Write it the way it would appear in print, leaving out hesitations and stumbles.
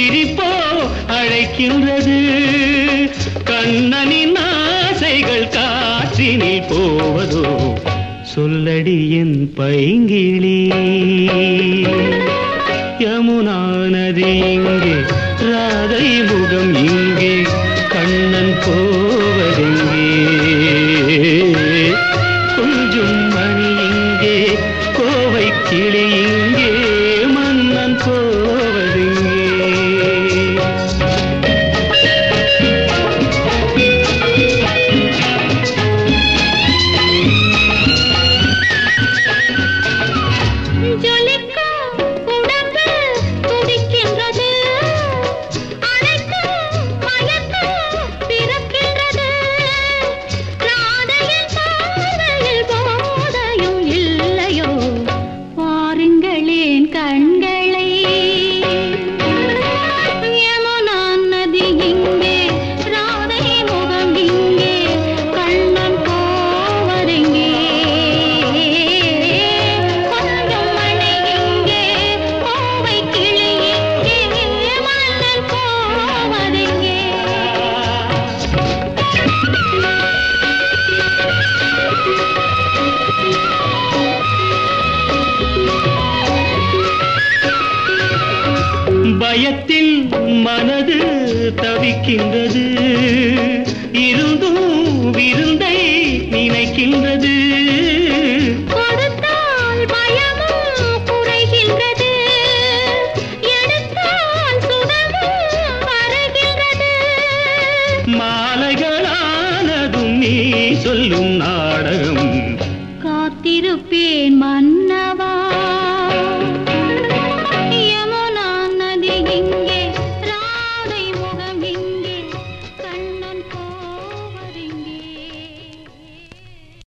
சிரிப்போ அழைக்கின்றது. கண்ணனின் ஆசைகள் காற்றினில் போவதோ சொல்லடி என் பைங்கிளி. யமுனா நதி இங்கே, ராதை முகம் இங்கே, கண்ணன் போவதெங்கே? கொஞ்சம் மணி இங்கே, கோவை கிளி இங்கே, மன்னன் போவதெங்கே? பயத்தில் மனது தவிக்கின்றது, இருந்தும் விருந்தை நினைக்கின்றது. கொடுத்தால் பயமும் குறைகின்றது, எடுத்தால் சுகமும் வருகின்றது. மாலைகளானதும் நீ சொல்லும் நாடகம் காத்திருப்பேன் மன்